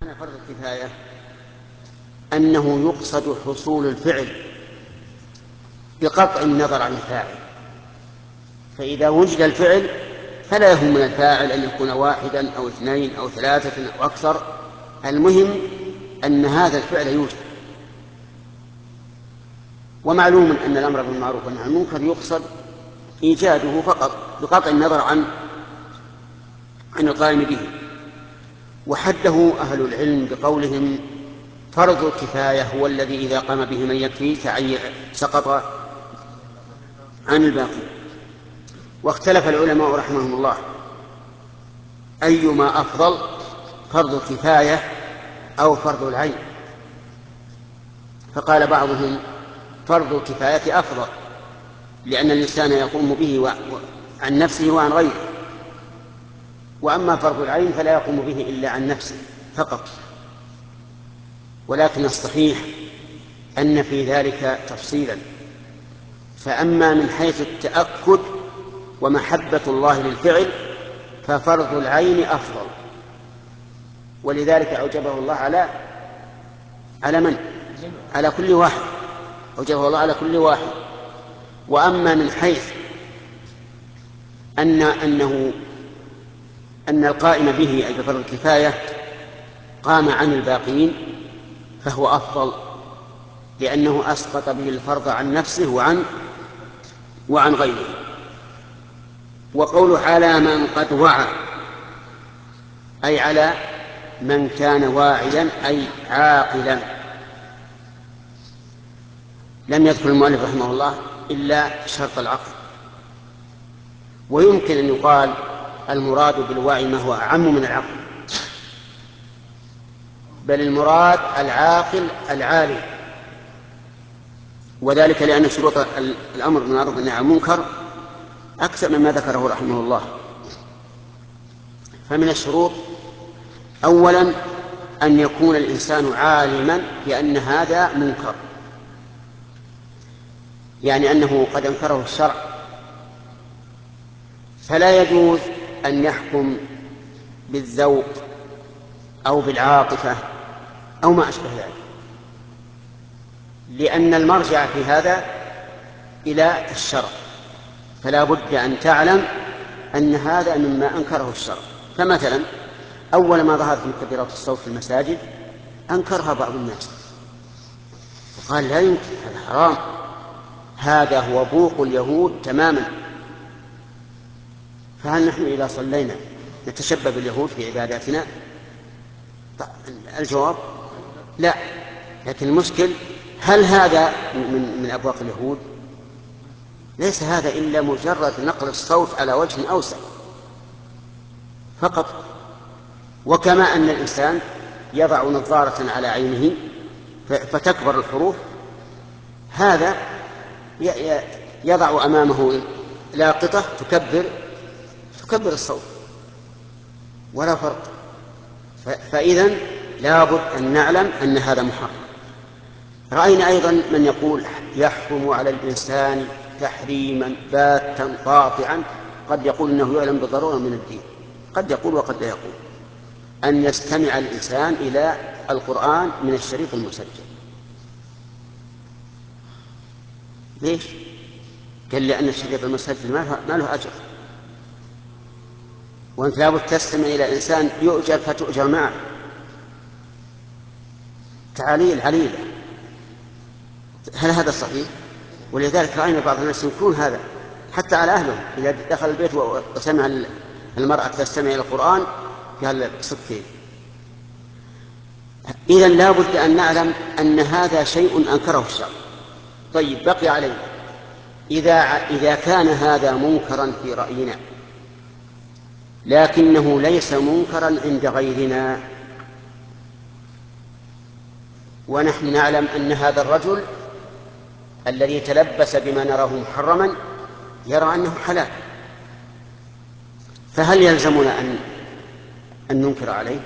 فرض الكفاية أنه يقصد حصول الفعل بقطع النظر عن الفاعل، فإذا وجد الفعل فلا يهم من الفاعل أن يكون واحدا أو اثنين أو ثلاثة أو أكثر، المهم أن هذا الفعل يوجد. ومعلوم أن الأمر بالمعروف والنهي عن المنكر يقصد إيجاده فقط بقطع النظر عن القائم به. وحده أهل العلم بقولهم فرض الكفاية هو الذي إذا قام به من يكفي سقط عن الباقي. واختلف العلماء رحمهم الله أيما أفضل، فرض الكفاية أو فرض العين. فقال بعضهم فرض الكفاية أفضل، لأن الإنسان يقوم به عن نفسه وعن غيره، وأما فرض العين فلا يقوم به إلا عن نفسه فقط. ولكن الصحيح أن في ذلك تفصيلا، فأما من حيث التأكد ومحبة الله للفعل ففرض العين أفضل، ولذلك أوجبه الله على من؟ على كل واحد، أوجبه الله على كل واحد. وأما من حيث أن القائم به أي بفرض الكفاية قام عن الباقين فهو أفضل، لأنه أسقط به الفرض عن نفسه وعن غيره. وقوله على من قد وعى أي على من كان واعيا أي عاقلا. لم يذكر المؤلف رحمه الله إلا شرط العقل. ويمكن أن يقال المراد بالوعي ما هو أعم من العقل، بل المراد العاقل العالم، وذلك لأن شروط الأمر بالمعروف والنهي عن المنكر أكثر مما ذكره رحمه الله. فمن الشروط أولا أن يكون الإنسان عالما بأن هذا منكر، يعني أنه قد أنكره الشرع، فلا يجوز أن يحكم بالذوق أو بالعاطفة أو ما أشبه ذلك، لأن المرجع في هذا إلى الشرع، فلا بد أن تعلم أن هذا مما أنكره الشرع. فمثلا أول ما ظهرت مكبرات الصوت في المساجد أنكرها بعض الناس وقال لا يمكن، هذا حرام، هذا هو بوق اليهود تماما. فهل نحن إذا صلينا نتشبه باليهود في عباداتنا؟ الجواب لا. لكن المشكل هل هذا من أبواق اليهود؟ ليس هذا إلا مجرد نقل الصوت على وجه أوسع فقط. وكما أن الإنسان يضع نظارة على عينه فتكبر الحروف، هذا يضع أمامه لاقطة تكبر الصوت، ولا فرق. فإذن لابد أن نعلم أن هذا محرم. رأينا أيضا من يقول يحرم على الإنسان تحريما باتا قاطعا، قد يقول أنه يعلم بالضرورة من الدين، قد يقول وقد لا يقول، أن يستمع الإنسان إلى القرآن من الشريط المسجل. ليش؟ قال لأن الشريط المسجل ما له أجر، وأنت لابد تستمع إلى إنسان يؤجر فتؤجر معه، تعاليل عليلة. هل هذا صحيح؟ ولذلك رأينا بعض الناس ينكرون هذا حتى على أهلهم، إذا دخل البيت وسمع المرأة تستمع إلى القرآن قال سكين. إذن لا بد أن نعلم أن هذا شيء أنكره الشرع. طيب بقي عليه إذا كان هذا منكرا في رأينا لكنه ليس منكرا عند غيرنا، ونحن نعلم أن هذا الرجل الذي تلبس بما نراه محرما يرى أنه حلال، فهل يلزمنا أن ننكر عليه؟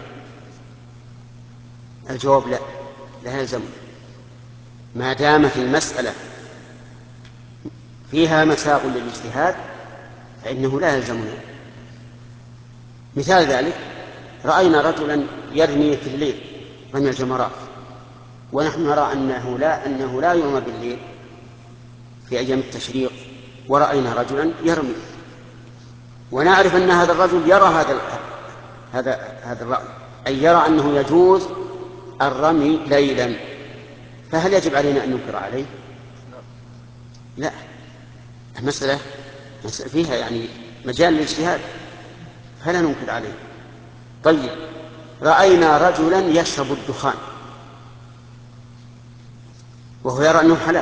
الجواب لا يلزمنا، ما دامت المسألة فيها مساغ للاجتهاد فإنه لا يلزمنا. مثال ذلك رأينا رجلا يرمي في الليل رمي الجمرات، ونحن نرى أنه لا يرمى بالليل في أيام التشريق، ورأينا رجلا يرمي، ونعرف أن هذا الرجل يرى هذا الرأي، أي يرى أنه يجوز الرمي ليلا، فهل يجب علينا أن ننكر عليه؟ لا، المسألة فيها يعني مجال للاجتهاد، فلا ننكر عليه. طيب، رأينا رجلا يشرب الدخان وهو يرى أنه حلال،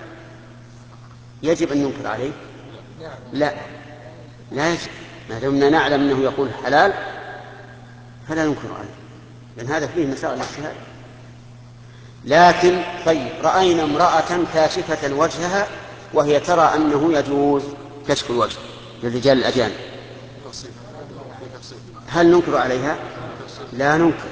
يجب أن ننكر عليه؟ لا، لا يجب، ما دمنا نعلم أنه يقول حلال فلا ننكر عليه، لأن هذا فيه مسائل الاجتهاد. لكن طيب، رأينا امرأة كاشفة وجهها وهي ترى أنه يجوز كشف الوجه للرجال الأجانب، هل ننكر عليها؟ لا ننكر،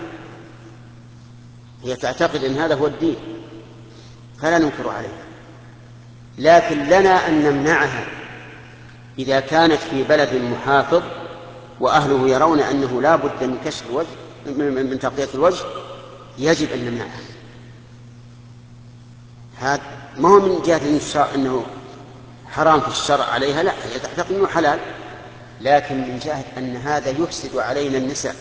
هي تعتقد أن هذا هو الدين فلا ننكر عليها، لكن لنا أن نمنعها إذا كانت في بلد محافظ وأهله يرون أنه لا بد من كشف الوجه، من تغطية الوجه، يجب أن نمنعها. هذا ما هو من جهة أنه حرام في الشرع عليها، لا، هي تعتقد أنه حلال، لكن من جهة أن هذا يفسد علينا النساء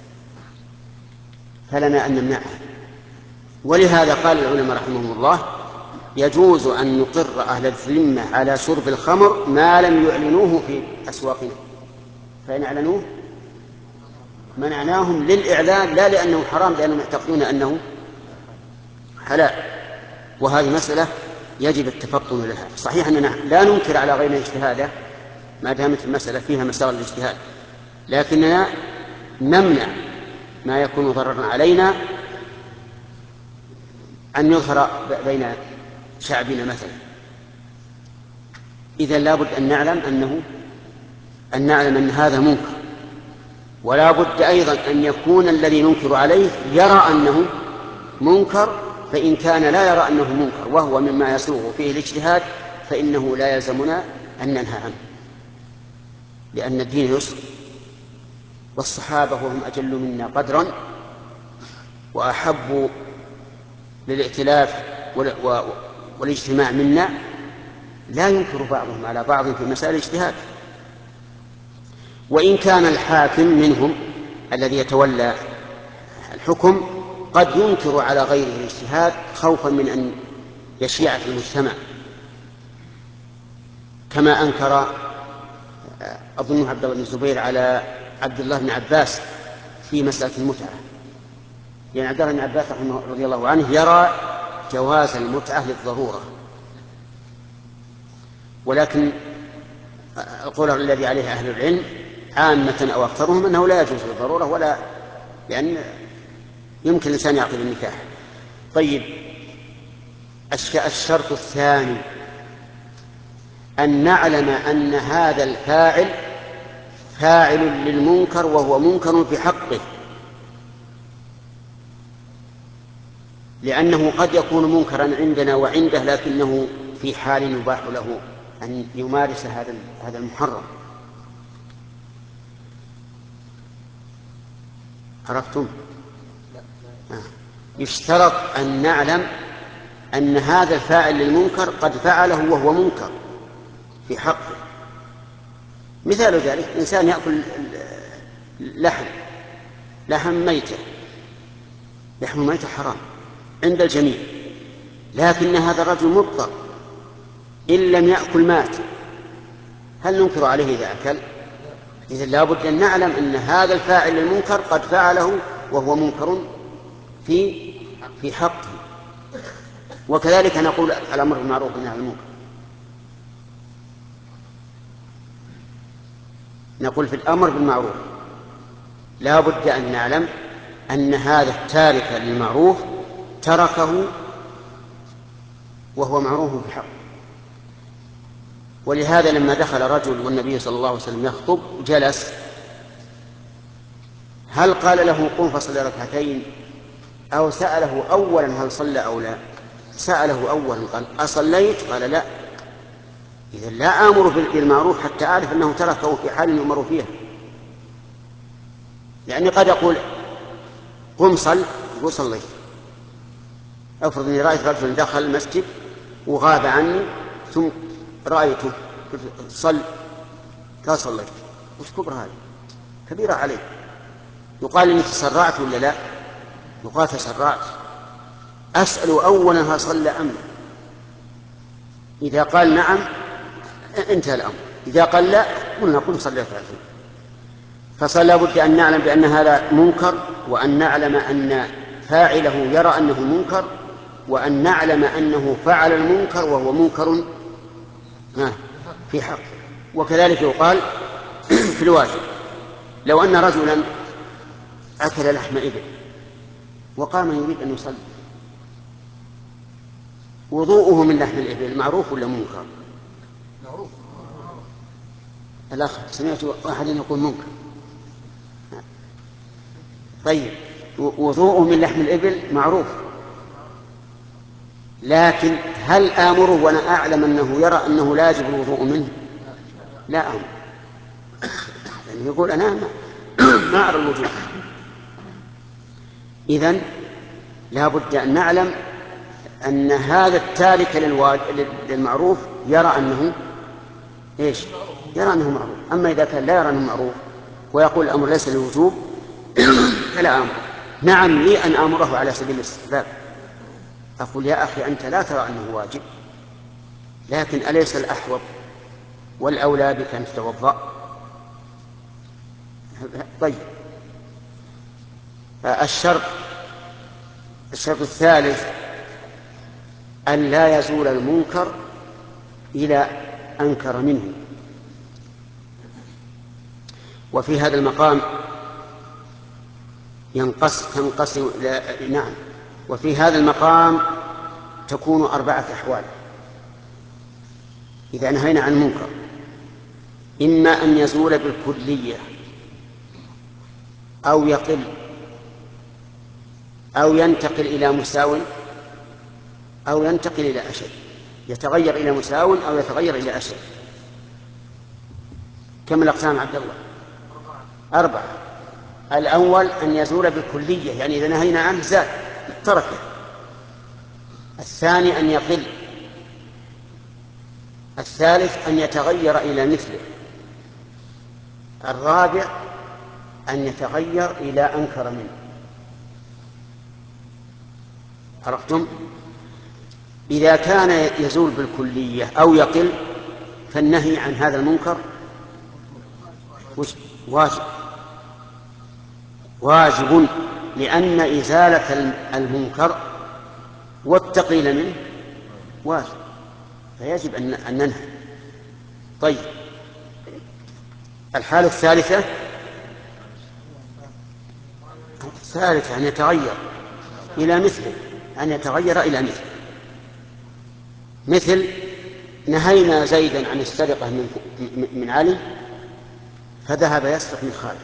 فلنا أن نمنعها. ولهذا قال العلماء رحمهم الله: يجوز أن نقر أهل الذمة على شرب الخمر ما لم يعلنوه في أسواقنا، فإن أعلنوه منعناهم للإعلان لا لأنه حرام، لأنهم يعتقدون أنه حلال. وهذه مسألة يجب التفطن لها. صحيح أننا لا ننكر على غير اجتهاده ما دامت المسألة فيها مسار الاجتهاد، لكننا نمنع ما يكون ضررا علينا أن يظهر بين شعبنا مثلا. إذن لا بد أن نعلم أن هذا منكر، ولا بد أيضا أن يكون الذي ننكر عليه يرى أنه منكر، فإن كان لا يرى أنه منكر وهو مما يسوغ فيه الاجتهاد فإنه لا يلزمنا أن ننهى عنه، لأن الدين يسر، والصحابة وهم أجل منا قدرا وأحب للائتلاف والاجتماع منا، لا ينكر بعضهم على بعض في مسائل الاجتهاد. وإن كان الحاكم منهم الذي يتولى الحكم قد ينكر على غيره الاجتهاد خوفا من أن يشيع في المجتمع، كما أنكر أظن عبد الله بن الزبير على عبد الله بن عباس في مسألة المتعة، يعني عبد الله بن عباس رضي الله عنه يرى جواز المتعة للضرورة، ولكن القول الذي عليه أهل العلم عامة أو أكثرهم أنه لا يجوز للضرورة، ولا لأن يمكن الإنسان يعقد النكاح. طيب، الشرط الثاني أن نعلم أن هذا الفاعل فاعل للمنكر وهو منكر في حقه، لأنه قد يكون منكرا عندنا وعنده لكنه في حال يباح له أن يمارس هذا المحرم. عرفتم؟ يشترط أن نعلم أن هذا الفاعل للمنكر قد فعله وهو منكر في حقه. مثال ذلك إنسان يأكل لحم ميتة، لحم ميتة حرام عند الجميع، لكن هذا الرجل مضطر إن لم يأكل مات، هل ننكر عليه إذا أكل؟ إذن لا بد أن نعلم أن هذا الفاعل للمنكر قد فعله وهو منكر في حقه. وكذلك نقول الأمر بالمعروف والنهي عن المنكر، نقول في الأمر بالمعروف لا بد أن نعلم أن هذا التارك للمعروف تركه وهو معروف في حقه. ولهذا لما دخل رجل والنبي صلى الله عليه وسلم يخطب جلس، هل قال له قم فصل ركعتين أو سأله أولا هل صلى أو لا؟ سأله أولا قال أصليت؟ قال لا. إذا لا آمر بالمعروف حتى أعرف أنه تركه في حال يؤمر فيها، لأني قد أقول قم صل يقول صليت. افرض اني رايت رجلا دخل المسجد وغاب عني ثم رايته صل، قال صليت، وش كبر هذه؟ كبيرة عليه. يقال اني تسرعت ولا لا؟ يقال تسرعت. اسال اولا هل صلى ام لا؟ اذا قال نعم انتهى الامر، اذا قال لا نقول صليت ركعتين. فصلى بد ان نعلم بان هذا منكر، وان نعلم ان فاعله يرى انه منكر، وان نعلم انه فعل المنكر وهو منكر في حق. وكذلك يقال في الواجب. لو ان رجلا اكل لحم ابل وقام يريد ان يصلي، وضوءه من لحم الابل معروف ولا منكر؟ معروف. الاخ سمعت واحد يقول منكر. طيب وضوءه من لحم الابل معروف، لكن هل آمره وأنا أعلم أنه يرى أنه لا يجب الوضوء منه؟ لا أمر، يعني يقول أنا ما أرى الوضوء. إذن لا بد أن نعلم أن هذا التارك للمعروف يرى أنه إيش؟ يرى أنه معروف. أما إذا كان لا يرى أنه معروف ويقول الأمر ليس للوجوب فلا أمر. نعم لي أن آمره على سبيل الاستحباب، أقول يا أخي أنت لا ترى أنه واجب، لكن أليس الأحوط والأولى بك أن تتوضأ؟ طيب الشرط الثالث أن لا يزول المنكر إلى أنكر منه. وفي هذا المقام تنقسم نعم، وفي هذا المقام تكون 4 أحوال إذا نهينا عن المنكر: إما أن يزول بالكلية، أو يقل، أو ينتقل إلى مساو، أو ينتقل إلى أشد، يتغير إلى مساو أو يتغير إلى أشد. كم الأقسام عبد الله؟ 4. الأول أن يزول بالكلية، يعني إذا نهينا عنه زاد تركه. الثاني أن يقل. الثالث أن يتغير إلى مثله. الرابع أن يتغير إلى أنكر منه. عرفتم؟ إذا كان يزول بالكلية أو يقل فالنهي عن هذا المنكر واجب، لأن إزالة المنكر والتقليل منه واجب، فيجب أن ننهى. طيب الحالة الثالثة أن يتغير إلى مثله، أن يتغير إلى مثله. مثل نهينا زيدا عن السرقة من علي فذهب يسرق من خالد،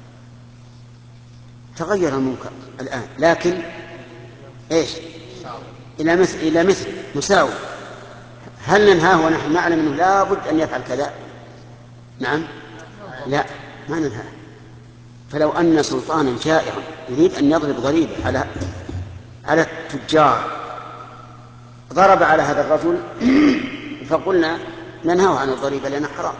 تغير المنكر الآن، لكن إيش؟ إلى مثل مساوي. هل ننهاه ونحن نعلم أنه لا بد أن يفعل كذا؟ نعم، لا، ما ننهاه. فلو أن سلطانا جائعا يريد أن يضرب ضريبة على التجار، ضرب على هذا الرجل فقلنا ننهاه عن الضريبة لأنها حرام.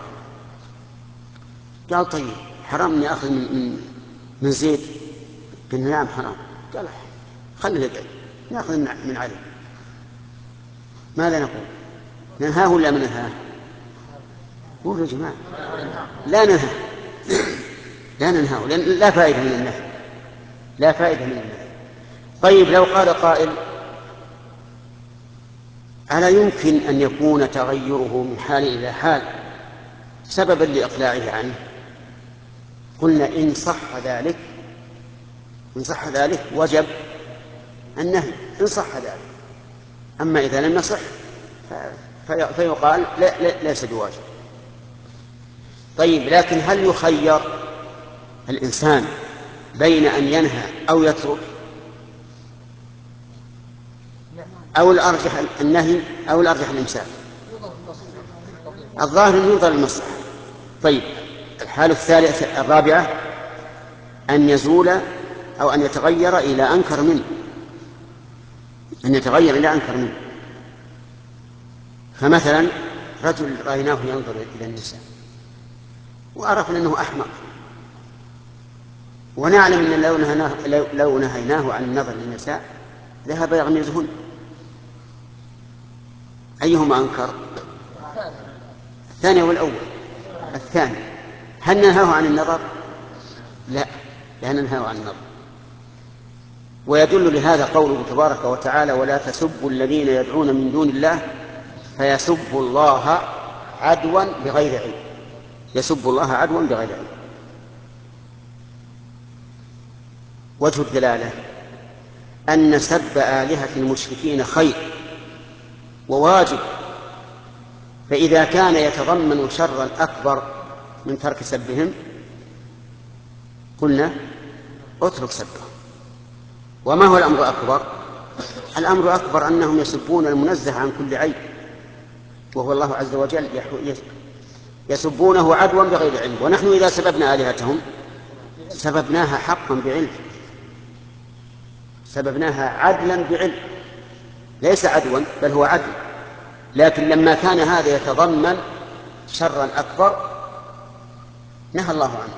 قال طيب حرام أني أخذ من زيد؟ قلنا نعم حرام. قال خليه يقعد نأخذ من علي. ماذا نقول؟ ننهاه ولا ما ننهاه؟ قولوا يا جماعة لا ننهاه لا ننهاه، لأن لا فائدة من النهي، لا فائدة من النهي. طيب لو قال قائل ألا يمكن أن يكون تغيره من حال إلى حال سببا لإقلاعه عنه؟ قلنا إن صح ذلك وجب النهي، إن صح ذلك. أما إذا لم يصح فيقال ليس بواجب. طيب لكن هل يخير الإنسان بين أن ينهى أو يترك، أو الأرجح النهي أو الأرجح الإمساك؟ الظاهر ينظر للمصلحة. طيب الحالة الرابعة أن يزول أو أن يتغير إلى أنكر منه، أن يتغير إلى أنكر منه. فمثلا رجل رأيناه ينظر إلى النساء وعرفنا أنه أحمق، ونعلم أن لو نهيناه عن النظر للنساء ذهب يغمزهن، أيهما أنكر؟ الثاني والأول. الثاني. هل ننهاه عن النظر؟ لا ننهاه عن النظر. ويدل لهذا قوله تبارك وتعالى: ولا تسبوا الذين يدعون من دون الله فيسبوا الله عدوا بغير علم. يسبوا الله عدوا بغير علم. وجه الدلالة أن سب آلهة المشركين خير وواجب، فإذا كان يتضمن شرا أكبر من ترك سبهم قلنا اترك سبهم. وما هو الأمر أكبر؟ الأمر أكبر أنهم يسبون المنزه عن كل عيب، وهو الله عز وجل، يسبونه عدوا بغير علم. ونحن إذا سببنا آلهتهم سببناها حقا بعلم، سببناها عدلا بعلم، ليس عدوا بل هو عدل. لكن لما كان هذا يتضمن شرا أكبر نهى الله عنه.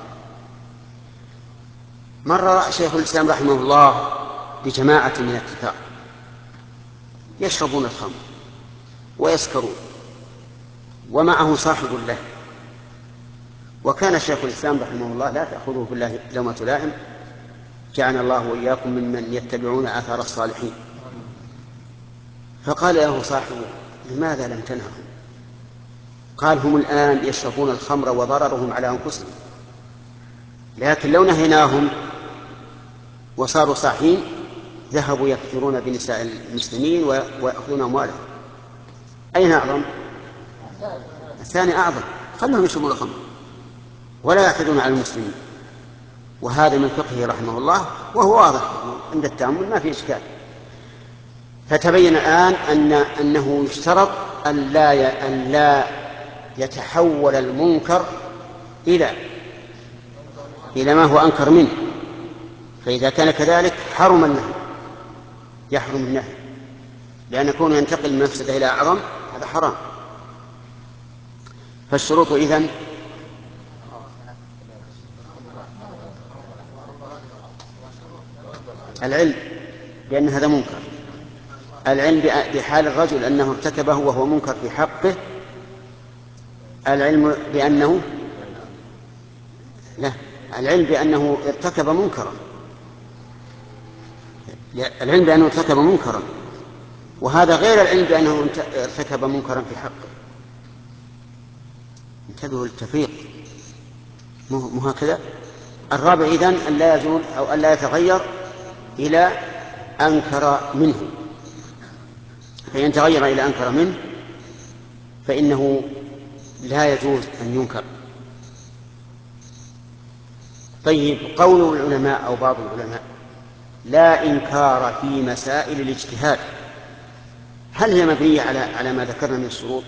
مر شيخ الإسلام رحمه الله بجماعة من الكفار يشربون الخمر ويسكرون ومعه صاحب له، وكان شيخ الإسلام رحمه الله لا تأخذه بالله لومة لائم، جعل الله وإياكم ممن يتبعون آثار الصالحين. فقال له صاحبه: لماذا لم تنههم؟ قال: هم الآن يشربون الخمر وضررهم على أنفسهم، لكن لو نهيناهم وصاروا صاحين ذهبوا يكثرون بنساء المسلمين ويأخذون أموالهم. أين أعظم؟ الثاني أعظم. خلهم يشربون الخمر ولا يعتدون على المسلمين. وهذا من فقهه رحمه الله، وهو واضح عند التأمل ما في إشكال. فتبين الآن أنه يشترط أن لا يتحول المنكر إلى ما هو أنكر منه، فإذا كان كذلك حرم النهي، يحرم النهي، لأن يكون ينتقل من مفسدة إلى أعظم، هذا حرام. فالشروط إذن العلم بأن هذا منكر، العلم بحال الرجل أنه ارتكبه وهو منكر في حقه، العلم بأنه لا العلم بأنه ارتكب منكرا، العلم بأنه ارتكب منكرا، وهذا غير العلم بأنه ارتكب منكرا في حقه. انتبهوا للتفريق، مو هكذا. الرابع إذن أن لا يزول أو أن لا يتغير إلى أنكر منه، فإن تغير إلى أنكر منه فإنه لا يجوز أن ينكر. طيب، قول العلماء أو بعض العلماء: لا إنكار في مسائل الاجتهاد، هل هي مبنية على ما ذكرنا من الشروط؟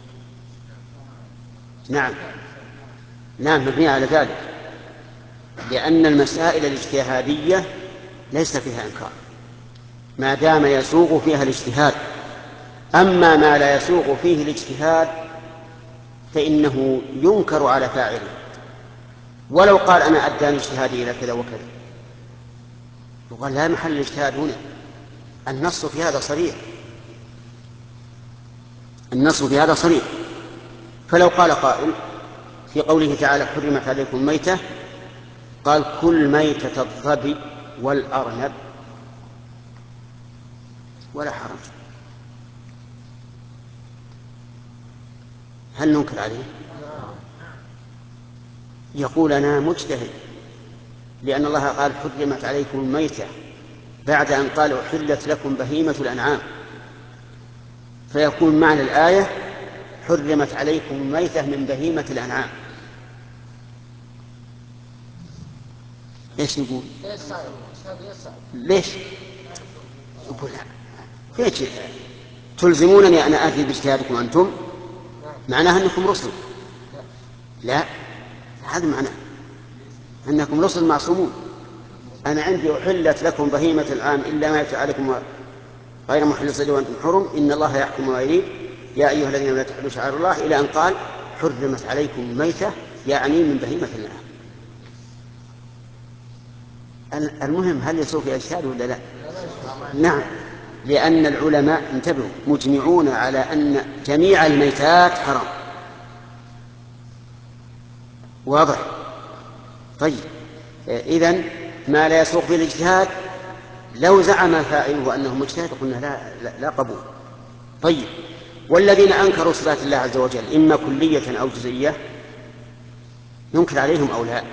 نعم مبنية على ذلك، لأن المسائل الاجتهادية ليس فيها إنكار ما دام يسوغ فيها الاجتهاد. أما ما لا يسوغ فيه الاجتهاد فإنه ينكر على فاعله، ولو قال: أنا أداني اجتهادي إلى كذا وكذا، يقال لا محل الاجتهاد هنا، النص في هذا صريح، النص في هذا صريح. فلو قال قائل في قوله تعالى: حرمت عليكم الميتة، قال: كل ميتة الظبي والأرنب ولا حرج، هل ننكر عليه؟ يقول: أنا مجتهد، لأن الله قال: حرمت عليكم الميتة بعد أن قال: أحلت لكم بهيمة الأنعام، فيكون معنى الآية: حرمت عليكم الميتة من بهيمة الأنعام. ايش نقول؟ ليش؟ نقول ليش تلزمونني أن آتي باجتهادكم أنتم؟ معناها أنكم رسل. لا، هذا معناه أنكم رسل معصومون، أنا عندي أحلت لكم بهيمة العام إلا ما يتلى عليكم غير محل الصيد وأنتم حرم إن الله يحكم ما يريد يا أيها الذين لا تحلوا شعائر الله إلى أن قال حرمت عليكم الميتة يعني من بهيمة النعم. المهم هل يسوء في أجساد ولا لا؟ نعم، لأن العلماء انتبهوا مجمعون على أن جميع الميتات حرام. واضح؟ طيب إذن ما لا يسوق في الاجتهاد لو زعم فاعله أنه مجتهد قلنا لا قبول. طيب والذين أنكروا صفات الله عز وجل إما كلية أو جزئية ينكر عليهم أو لا؟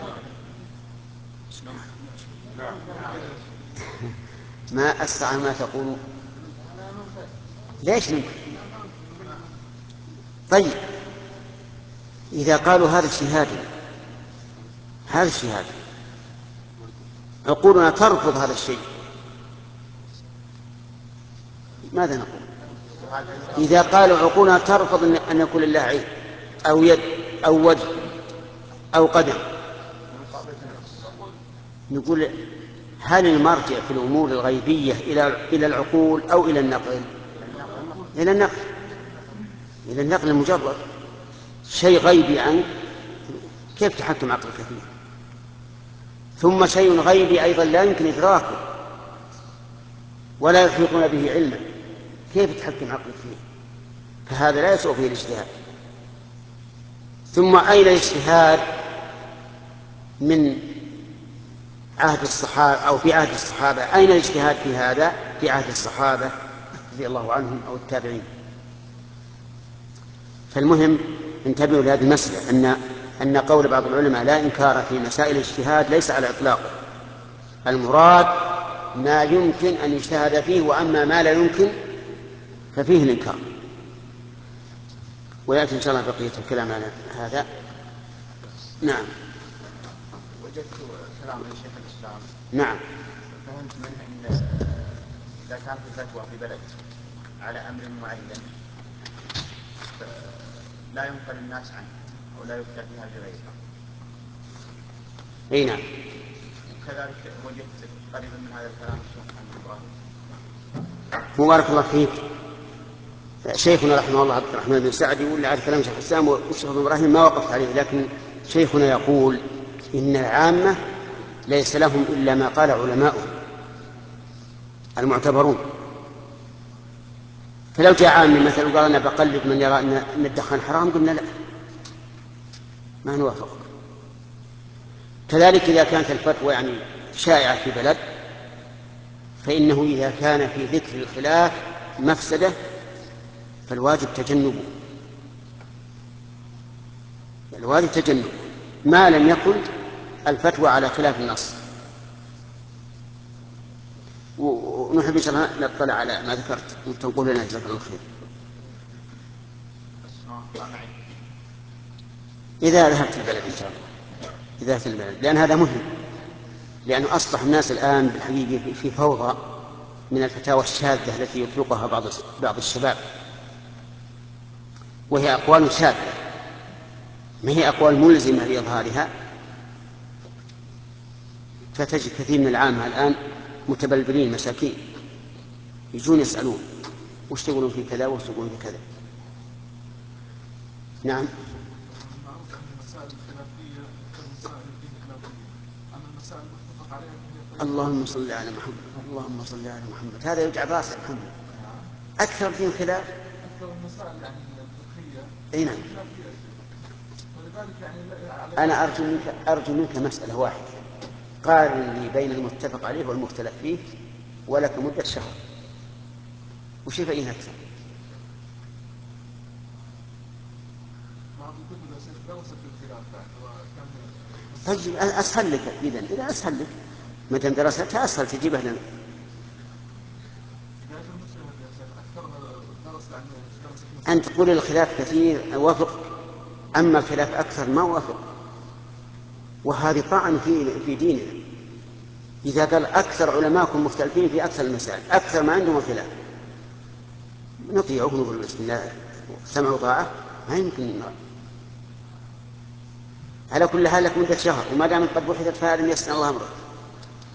ما أسرع ما تقولون. ليش ننكر؟ طيب إذا قالوا هذا اجتهاد عقولنا ترفض هذا الشيء ماذا نقول؟ إذا قالوا عقولنا ترفض أن يكون لله عين أو يد أو وجه أو قدم نقول هل المرجع في الأمور الغيبية إلى العقول أو إلى النقل؟ إلى النقل المجرد. شيء غيبي عنك كيف تحكم عقلك فيه؟ ثم شيء غيبي أيضا لا يمكن إدراكه ولا يحيطون به علما كيف تحكم عقلك فيه؟ فهذا لا يسوء فيه الاجتهاد. ثم أين الاجتهاد من عهد الصحابة أو في عهد الصحابة؟ أين الاجتهاد في هذا في عهد الصحابة رضي الله عنهم أو التابعين؟ فالمهم انتبهوا لهذه المسألة أن قول بعض العلماء لا إنكار في مسائل الاجتهاد ليس على إطلاق. المراد ما يمكن أن يجتهد فيه، وأما ما لا يمكن ففيه الإنكار. ويأتي إن شاء الله بقية الكلام على هذا. نعم. وجدت كلام لشيخ الإسلام. نعم. فهمت منه أن إذا كانت الفتوى في بلد على أمر معين لا ينقل الناس عنه أو لا يفتى فيها بغيرها. أي نعم. كذلك وجدت قريبا من هذا الكلام الشيخ محمد إبراهيم. مبارك الله فيك. شيخنا رحمه الله عبد الرحمن بن سعد يقول على كلام شيخ الإسلام والشيخ إبراهيم ما وقفت عليه، لكن شيخنا يقول إن العامة ليس لهم إلا ما قال علماؤهم المعتبرون. فلو جاء عام مثلا وقال أنا بقلد من يرى أن الدخان حرام قلنا لا، ما نوافق. كذلك إذا كانت الفتوى يعني شائعة في بلد فإنه إذا كان في ذكر الخلاف مفسدة فالواجب تجنبه، ما لم يكن الفتوى على خلاف النص. ونحب إن شاء الله نطلع على ما ذكرت تنقل لنا جزاك الله خير. إذا ذهبت البلد إن شاء الله، لأن هذا مهم، لأنه أصبح الناس الآن بالحقيقة في فوضى من الفتاوى الشاذة التي يطلقها بعض الشباب، وهي أقوال شاذة ما هي أقوال ملزمة لإظهارها. فتجد كثير من العامة الآن متبلبلين مساكين يجون يسألون وش تقولون في كذا وش تقولون في كذا. نعم. اللهم صل على محمد. هذا يوجع راسي يا محمد. أكثر دين خلاف. أي نعم. أنا أرجو منك مسألة واحدة، قارن لي بين المتفق عليه والمختلف فيه ولك مدة شهر وش فإن أكثر. طيب أسهل لك إذا أسهل لك ما دام درستها أسهل تجيبها لنا. أنت تقول الخلاف كثير أوافق، أما الخلاف أكثر ما أوافق، وهذه طعن في ديننا. إذا قال أكثر علماءكم مختلفين في أكثر المسائل أكثر ما عندهم الخلاف نطيعه ونقول بسم الله سمع وطاعة ما يمكن. على كل حال لك مدة شهر، وما دام قد بحثت فهذا يسأل الله أمره.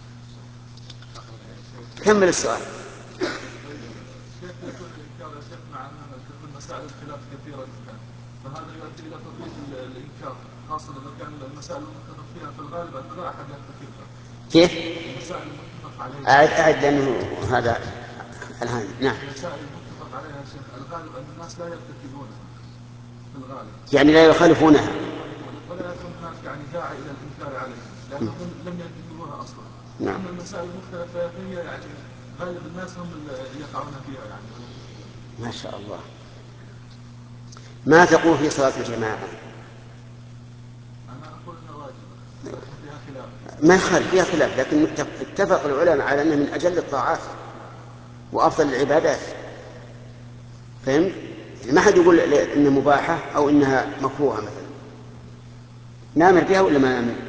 كمل السؤال. كيف يكون الإنكار يا شيخ مع أن تكون مسائل الخلاف كثيرة جدا، فهذا يؤدي إلى تطبيق الإنكار، خاصة إذا كان المسائل المتفق فيها في الغالب أن لا أحد يختلف فيها. كيف؟ المسائل المتفق عليها. أعد لأنه هذا الآن. نعم. المسائل المتفق عليها يا شيخ الغالب أن الناس لا يرتكبونها في الغالب. يعني لا يخالفونها. ولا يكون هناك يعني داعي إلى الإنكار عليها لأنهم لم يرتكبوها أصلا. نعم. أما المسائل المختلفة فهي يعني غالب الناس هم اللي يقعون فيها يعني. ما شاء الله. ما تقول في صلاة الجماعة؟ أنا أقول أنها واجبة لكن فيها خلاف. ما يخالف، فيها خلاف، لكن اتفق العلماء على أنها من أجل الطاعات وأفضل العبادات. فهمت؟ ما حد يقول إنها مباحة أو إنها مكروهة مثلا. نأمر بها ولا ما نأمر؟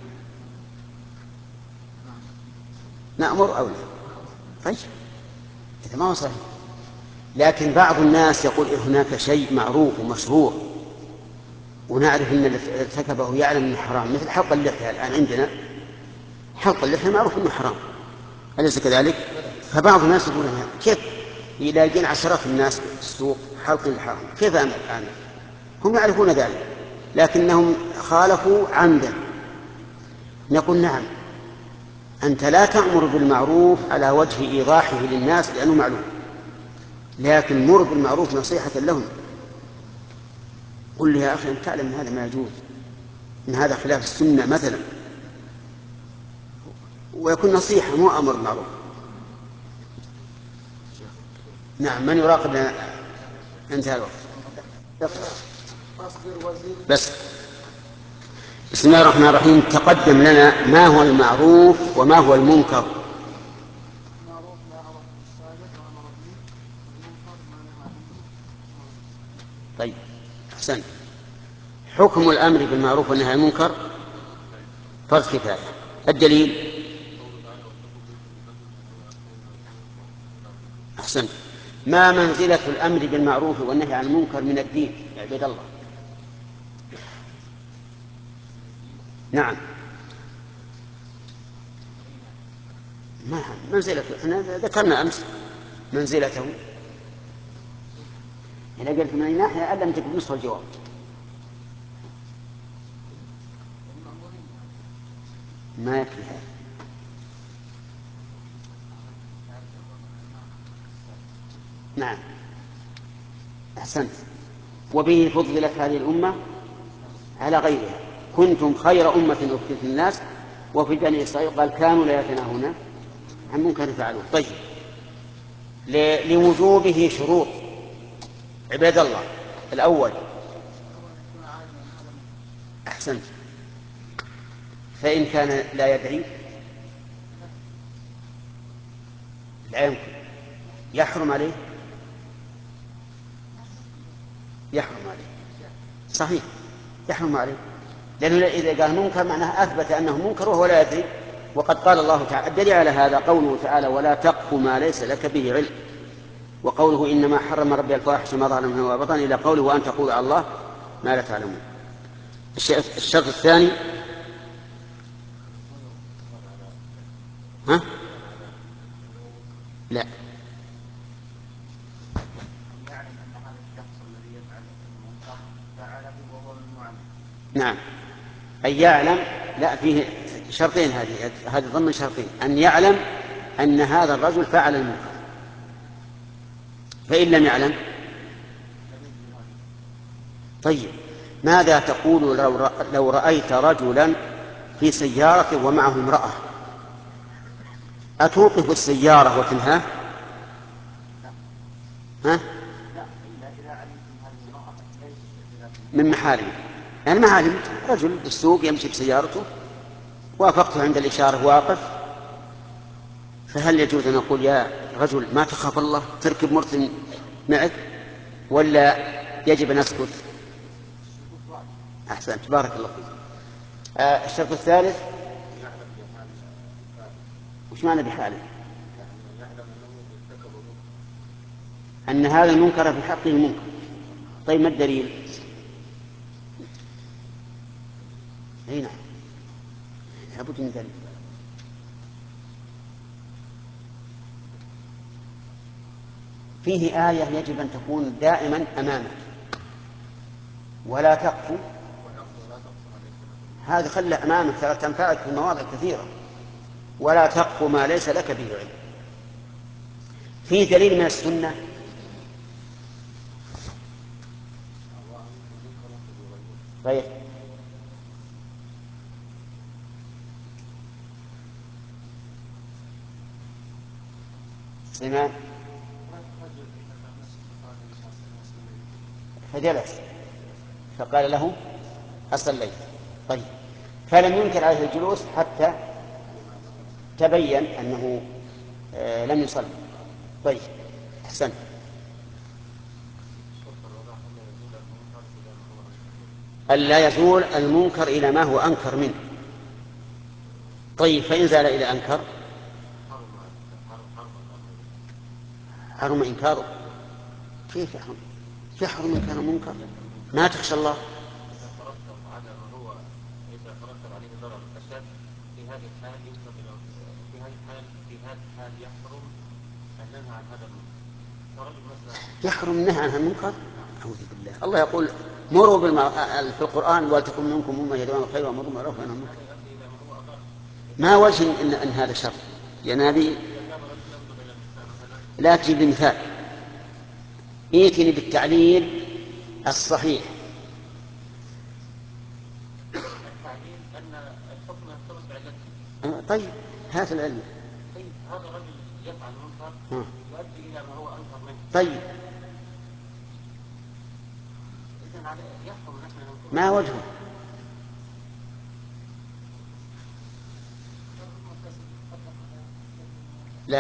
نأمر أو لا؟ طيب هذا ما هو صحيح. لكن بعض الناس يقول هناك شيء معروف ومشهور ونعرف أن اللي ارتكبه يعلم أنه حرام، مثل حلق اللحية. الآن عندنا حلق اللحية معروف أنه حرام، أليس كذلك؟ فبعض الناس يقول كيف يلاقين عشرات الناس في السوق حلق الحرام، كيف أمر؟ هم يعرفون ذلك لكنهم خالفوا عمدا. نقول نعم، أنت لا تأمر بالمعروف على وجه إيضاحه للناس لأنه معلوم، لكن مر بالمعروف نصيحة لهم. قل لي يا أخي أنت تعلم أن هذا ما يجوز، أن هذا خلاف السنة مثلا، ويكون نصيحة مو أمر معروف. نعم. من يراقب لنا؟ انتهى الوقت. بس بسم الله الرحمن الرحيم. تقدم لنا ما هو المعروف وما هو المنكر. طيب أحسنت. حكم الأمر بالمعروف والنهي عن المنكر فرض كفاية. الدليل؟ أحسنت. ما منزلة الأمر بالمعروف والنهي عن المنكر من الدين يا عباد الله؟ نعم. ما منزلته احنا ذكرنا أمس منزلته. إذا قلت من أي ناحية ألم تكن نصف الجواب. ما يكفي هذا. نعم أحسنت. وبه فضلت هذه الأمة على غيرها. كنتم خير أمة أخرجت للناس. وفي بني إسرائيل قال كانوا لا يتناهون عن منكر فعلوه. طيب لوجوبه شروط عباد الله. الأول أحسنت. فإن كان لا يدري لا يمكن يحرم عليه. يحرم عليه صحيح، يحرم عليه، لأنه إذا قال منكر معناه أثبت أنه منكر وهو لا يدري. وقد قال الله تعالى الدليل على هذا قوله تعالى ولا تقف ما ليس لك به علم، وقوله إنما حرم ربي الفواحش ما ظهر منها وبطن، إلى قوله وأن تقولوا على الله ما لا تعلمون. الشرط الثاني ها؟ لا. نعم أن يعلم. لا فيه شرطين، هذه ضمن شرطين. أن يعلم أن هذا الرجل فعل المنكر، فإن لم يعلم طيب ماذا تقول لو رأيت رجلا في سيارة ومعه امرأة، أتوقف السيارة وتنهاه؟ ها؟ من محارم يعني محارم رجل بالسوق يمشي بسيارته وافقته عند الإشارة واقف، فهل يجوز أن نقول يا رجل ما تخاف الله تركب مرسل معك، ولا يجب أن نسكت؟ أحسنت بارك الله فيك. الشرط الثالث وش معنى بحاله؟ أن هذا المنكر في حقه منكر. طيب ما الدليل؟ أي نعم لابد من دليل. فيه آية يجب أن تكون دائما أمامك، ولا تقف، هذا خلى أمامك ترى تنفعك في مواضع كثيرة. ولا تقف ما ليس لك به علم. فيه دليل من السنة طيب. سليمان فجلس فقال له أصليت. طيب، فلم ينكر عليه الجلوس حتى تبين أنه لم يصلي. طيب، أحسن. ألا يزول المنكر إلى ما هو أنكر منه. طيب، فإن زال إلى أنكر حرم إنكاره. كيف يحرم؟ يحرم إنكار المنكر؟ ما تخشى الله؟ إذا ترتب عليه ضرر أشد في هذه الحال يحرم النهي عن هذا المنكر. يحرم النهي عن المنكر؟ أعوذ بالله. الله يقول مروا في القرآن ولتكن منكم أمة يدعون الخير ويأمرون بالمعروف وينهون عن المنكر. ما وجه إن هذا شر؟ لأن هذه لا تجيب مثال، ائتني بالتعليل الصحيح. التعليل أن الحكم يرتبط بعلته. طيب، هات العلم. طيب، هذا الرجل يفعل منكر يؤدي إلى ما هو أنكر منه. طيب، إذن يحكم نحن ما وجهه؟ لا،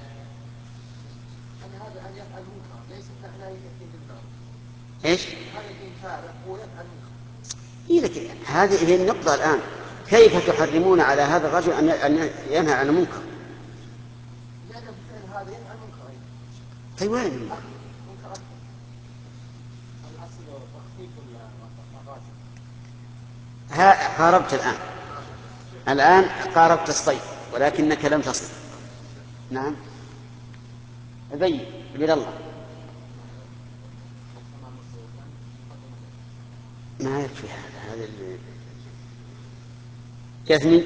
هذا أن يفعل منكر ليس نحن يأتي بالنار. ايش؟ هذا الإنكار هو يفعل منكر. هذه هي النقطة الآن. كيف تحرمون على هذا الرجل أن ينهى عن المنكر؟ لأن فعل هذا يفعل منكر. طيب، وين المنكر؟ منكر أكبر. الأصل تخفيف المقاصد. قاربت الآن قاربت الصيد ولكنك لم تصل. نعم، أبي عبد الله ما يكفي هذا يثني.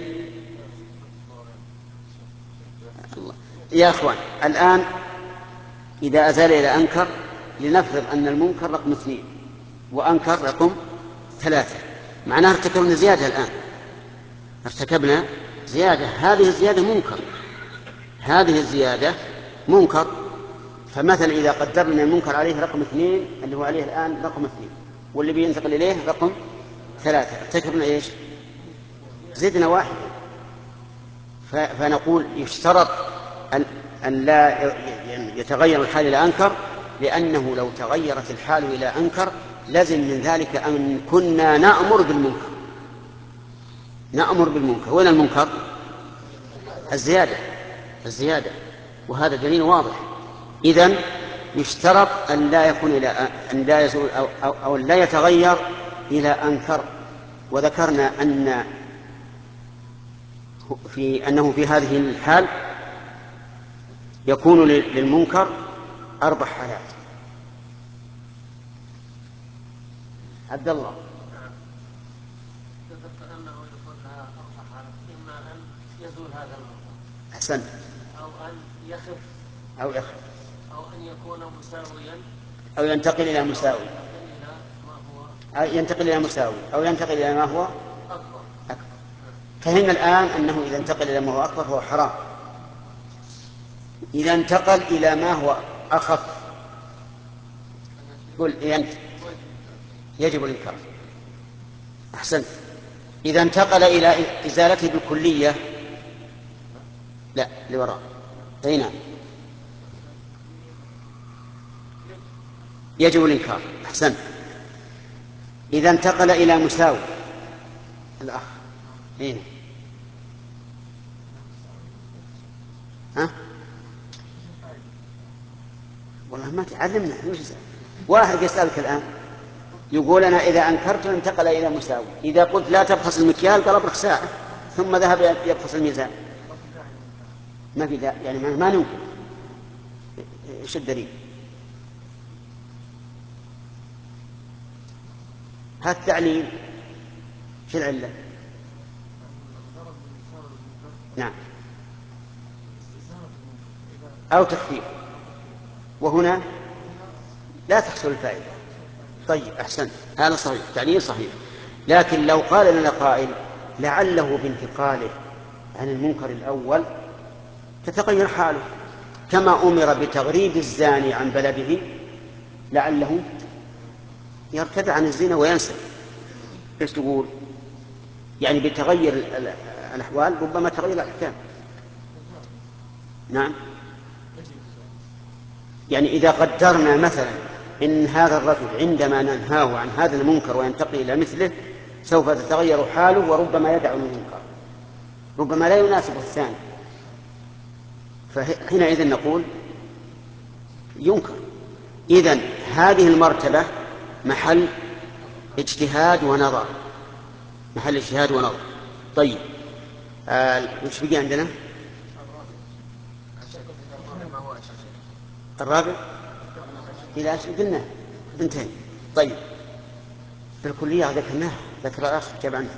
الله. يا أخوان، الآن إذا أزال إلى أنكر، لنفرض أن المنكر رقم 2 وأنكر رقم 3، معناه ارتكبنا زيادة. الآن ارتكبنا زيادة، هذه الزيادة منكر، هذه الزيادة منكر. فمثلا إذا قدرنا المنكر عليه رقم 2 اللي هو عليه الآن رقم 2، واللي بينتقل إليه رقم 3، ارتكبنا إيش؟ زدنا واحد. فنقول يشترط أن لا يتغير الحال إلى أنكر، لأنه لو تغيرت الحال إلى أنكر لازم من ذلك أن كنا نأمر بالمنكر. وين المنكر؟ الزيادة، وهذا دليل واضح. إذن يشترط أن لا يزول أو لا يتغير إلى أنكر. وذكرنا أنه في هذه الحال يكون للمنكر 4 حالات. عبد الله. ذكرت أنه يكون لها 4 حالات، إما أن يزول هذا المنكر، أحسنت، أو أن يخف، أو أن يكون مساويا، أو ينتقل إلى مساوي، أو ينتقل إلى ما هو أكبر. فهمنا الآن أنه إذا انتقل إلى ما هو أكبر فهو حرام. إذا انتقل إلى ما هو أخف قل يجب الإنكار. أحسنت. إذا انتقل إلى إزالته بالكلية لا لوراء هنا يجب الإنكار. أحسنت. إذا انتقل إلى مساوي الأخ هنا والله ما تعلمنا. واحد يسألك الآن يقول أنا إذا أنكرت انتقل إلى مساوي، إذا قلت لا تبخس المكيال قال أبرك ساعة ثم ذهب يبخس الميزان، ما في يعني ما ننكر. إيش الدليل؟ هذا التعليل في العلة. نعم، أو تخفيف، وهنا لا تحصل الفائدة. طيب أحسن، هذا صحيح، تعليل صحيح. لكن لو قال لنا قائل لعله بانتقاله عن المنكر الأول تتغير حاله، كما أمر بتغريب الزاني عن بلده لعله يرتدع عن الزنا وينسى. ايش تقول؟ يعني بتغير الأحوال ربما تغير الأحكام. نعم، يعني إذا قدرنا مثلا إن هذا الرجل عندما ننهاه عن هذا المنكر وينتقل إلى مثله سوف تتغير حاله وربما يدع المنكر، ربما لا يناسب الثاني، فحينئذ نقول ينكر. إذن هذه المرتبة محل اجتهاد ونظر، محل اجتهاد ونظر. طيب وش بقي عندنا؟ الرابع إلى قلنا انتهي. طيب بالكلية ذكرناه، ذكر الأخ جاب عنه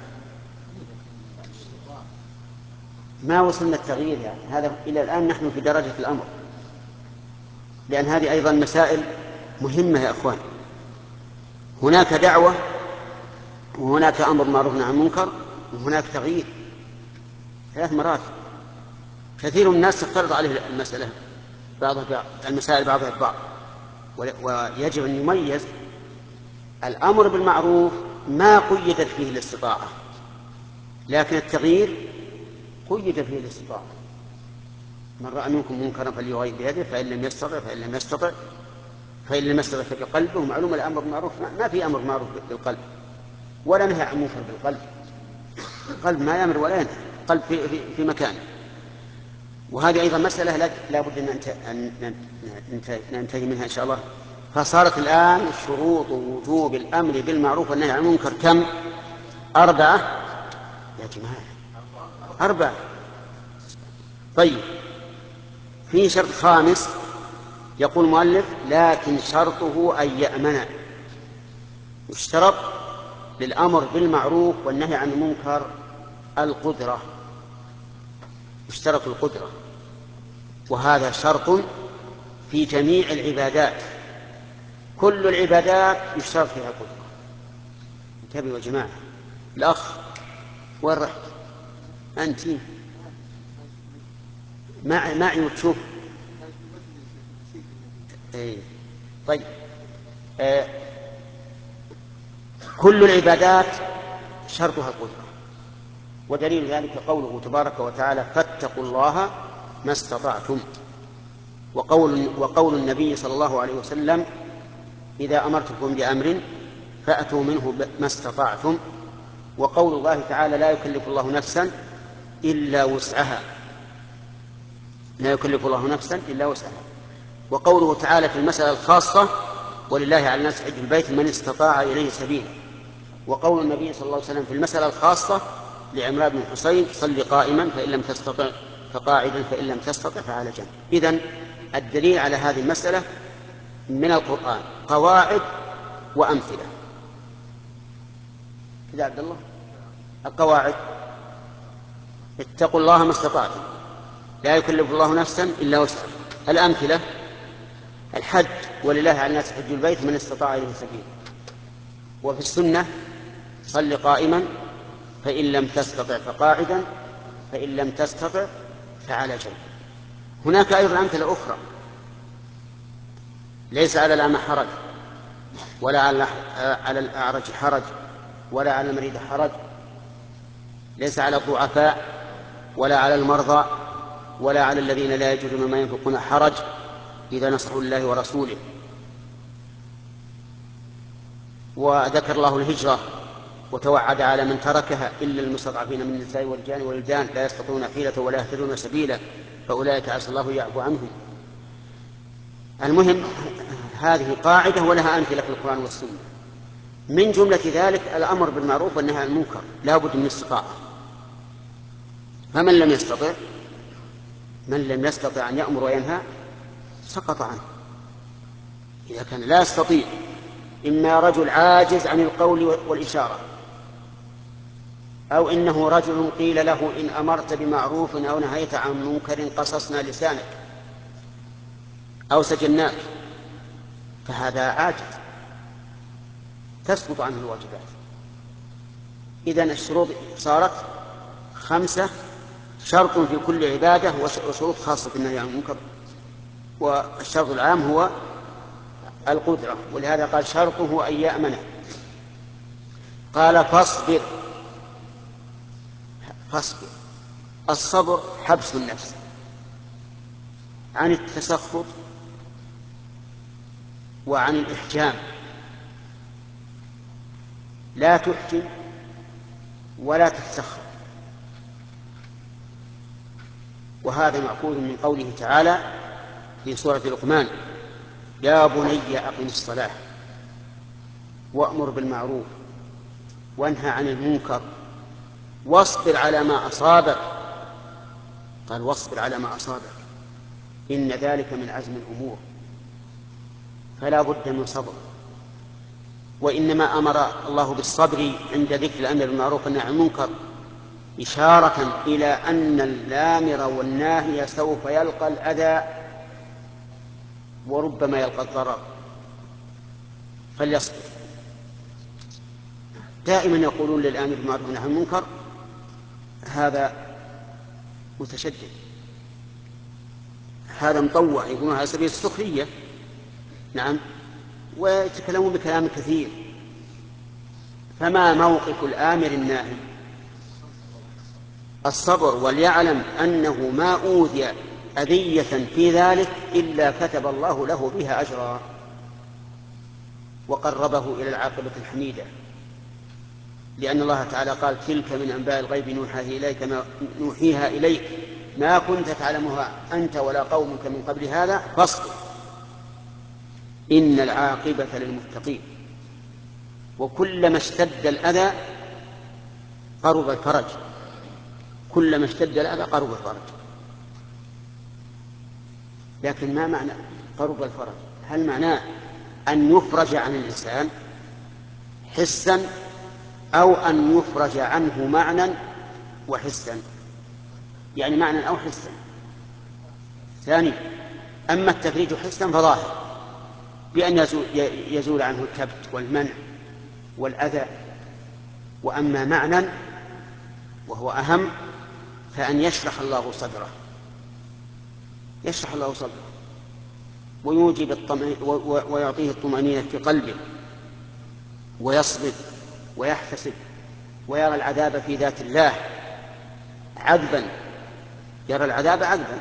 ما وصلنا التغيير، يعني هذا إلى الآن نحن في درجة الأمر، لأن هذه أيضا مسائل مهمة يا أخوان. هناك دعوة وهناك أمر معروف عن المنكر وهناك تغيير، 3 مراتب. كثير من الناس تختلط عليه المسألة بعضها المسائل بعضها البعض، ويجب أن يميز الأمر بالمعروف ما قيدت فيه الاستطاعة، لكن التغيير قيد فيه الاستطاعة. من رأى منكم منكرا فليغير بيده فإن لم يستطع فإن لم يستطع فبقلبه. معلوم الأمر بالمعروف ما في أمر معروف بالقلب ولا نهي عن منكر بالقلب. القلب ما يأمر ولا ينهى، القلب في مكانه. وهذه أيضا مسألة لا بد أن ننتهي منها إن شاء الله. فصارت الآن شروط وجوب الأمر بالمعروف والنهي عن المنكر كم؟ 4 يا جماعة، 4. طيب في شرط خامس يقول المؤلف لكن شرطه أن يأمن. يشترط للأمر بالمعروف والنهي عن المنكر القدرة، يشترط القدرة، وهذا شرط في جميع العبادات. كل العبادات يشترط فيها القدرة. انتبهوا يا جماعة. الأخ وين رحت أنت؟ معي وتشوف. طيب كل العبادات شرطها القدرة، ودليل ذلك قوله تبارك وتعالى فاتقوا الله ما استطعتم، وقول النبي صلى الله عليه وسلم إذا أمرتكم بأمر فأتوا منه ما استطعتم، وقول الله تعالى لا يكلف الله نفسا إلا وسعها، لا يكلف الله نفسا إلا وسعها. وقوله تعالى في المسألة الخاصة ولله على الناس حج البيت من استطاع إليه سبيلا. وقول النبي صلى الله عليه وسلم في المسألة الخاصة لعمران بن حسين صل قائما فإن لم تستطع فقاعدا فإن لم تستطع فعلى جنب. إذن الدليل على هذه المسألة من القرآن قواعد وأمثلة. كذا عبد الله. القواعد اتقوا الله ما استطعتم، لا يكلف الله نفسا إلا وسعها. الأمثلة الحج ولله على الناس حج البيت من استطاع إليه سبيلا. وفي السنة صل قائما فإن لم تستطع فقاعدا فإن لم تستطع فعلى جنب. هناك أيضا أمثلة أخرى ليس على الأعمى حرج ولا على الأعرج حرج ولا على المريض حرج، ليس على الضعفاء ولا على المرضى ولا على الذين لا يجدون ما ينفقون حرج إذا نصحوا الله ورسوله. وذكر الله الهجرة وتوعد على من تركها إلا المستضعفين من النساء والرجال والولدان لا يستطيعون حيلة ولا يهتدون سبيلا فأولئك عسى الله يعفو عنهم. المهم هذه قاعدة ولها أمثلة في القرآن والسنة. من جملة ذلك الأمر بالمعروف والنهي عن المنكر لا بد من استطاعة. فمن لم يستطع أن يأمر وينهى سقط عنه. إذا كان لا يستطيع إما رجل عاجز عن القول والإشارة، أو إنه رجل قيل له إن أمرت بمعروف أو نهيت عن منكر قصصنا لسانك أو سجناك، فهذا عاجز تسقط عنه الواجبات. إذن الشروط صارت 5، شرط في كل عبادة وشروط خاصة في النهي عن المنكر، والشرط العام هو القدرة، ولهذا قال شرطه أن يأمن. قال فاصبر. الصبر حبس النفس عن التسخط وعن الإحجام، لا تحجم ولا تتسخط. وهذا مأخوذ من قوله تعالى في سورة لقمان: يا بني أقم الصلاة وأمر بالمعروف وانهى عن المنكر واصبر على ما أصابك. قال واصبر على ما أصابك، إن ذلك من عزم الأمور، فلا بد من صبر. وإنما أمر الله بالصبر عند ذكر الأمر بالمعروف والنهي عن المنكر إشارة إلى أن الآمر والناهي سوف يلقى الأذى وربما يلقى الضرر، فليصبر. دائما يقولون للآمر بالمعروف والنهي عن المنكر هذا متشدد، هذا مطوع، يقولون على سبيل السخرية. نعم، ويتكلمون بكلام كثير. فما موقف الآمر الناهي؟ الصبر، وليعلم أنه ما أوذي أذية في ذلك إلا كتب الله له بها أجرا وقربه إلى العاقبة الحميدة، لأن الله تعالى قال: تلك من أنباء الغيب نوحيها إليك ما كنت تعلمها أنت ولا قومك من قبل هذا فاصبر إن العاقبة للمتقين. وكلما اشتد الأذى قرب الفرج، كلما اشتد الأذى قرب الفرج. لكن ما معنى قرب الفرج؟ هل معناه أن يفرج عن الإنسان حسا، أو أن يفرج عنه معنى وحسا؟ يعني معنى أو حسا. ثاني، أما التفريج حسا فظاهر بأن يزول عنه الكبت والمنع والأذى، وأما معنى وهو أهم فأن يشرح الله صدره، يشرح الله صدره ويوجب ويعطيه الطمأنينة في قلبه، ويصبر ويحتسب ويرى العذاب في ذات الله عذبا، يرى العذاب عذبا.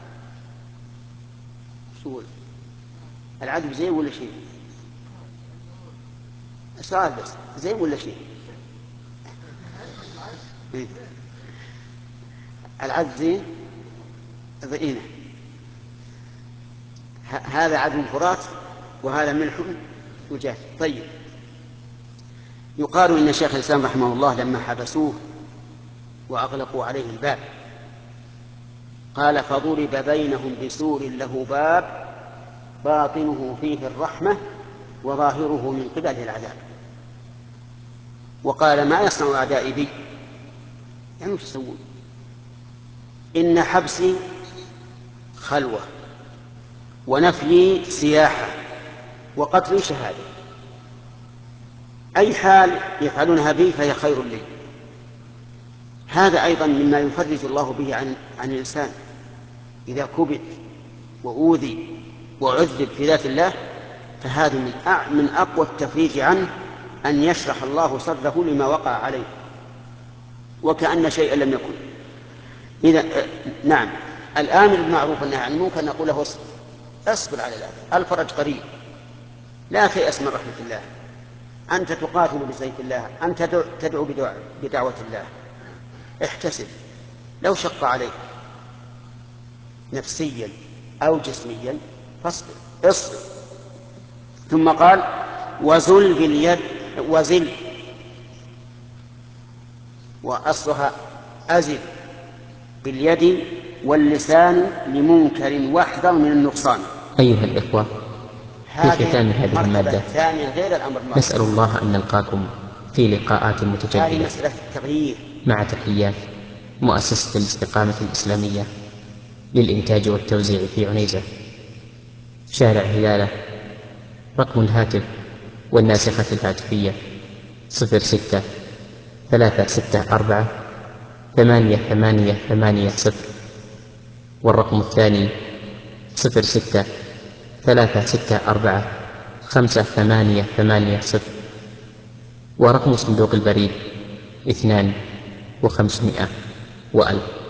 العذب زين ولا شيء؟ سؤال بس، زين ولا شيء؟ العذب زين ضئينة. هذا عذب فرات وهذا ملح وجاف. طيب، يقال إن شيخ الإسلام رحمه الله لما حبسوه وأغلقوا عليه الباب قال: فضرب بينهم بسور له باب باطنه فيه الرحمة وظاهره من قبله العذاب. وقال: ما يصنع أعدائي بي؟ يعني وش يسوون؟ إن حبسي خلوة ونفيي سياحة وقتلي شهادة، أي حال يفعلونها بي فهي خير لي. هذا أيضا مما يفرج الله به عن الإنسان إذا كبت وأوذي وعذب في ذات الله، فهذا من أقوى التفريج عنه أن يشرح الله صدره لما وقع عليه وكأن شيئا لم يكن. إذا نعم، الآمر بالمعروف والنهي عن المنكر نقول له اصبر على الأذى، الفرج قريب، لا تيأس من رحمة الله، أنت تقاتل بسيف الله، أنت تدعو بدعوة الله، احتسب. لو شق عليك نفسيا أو جسميا فاصبر، اصبر. ثم قال: وزل باليد، وزل وأصلها أزل باليد واللسان لمنكر واحذر من النقصان. أيها الإخوة، في ختام هذه المادة ثانية غير الأمر المعروف. نسأل الله أن نلقاكم في لقاءات هذه متجددة مسألة التغيير. مع تحيات مؤسسة الاستقامة الإسلامية للإنتاج والتوزيع في عنيزة، شارع هلالة. رقم الهاتف والناسخة الهاتفية 06-364-8880، والرقم الثاني 06-364-5880، ورقم صندوق البريد 2500 و1000.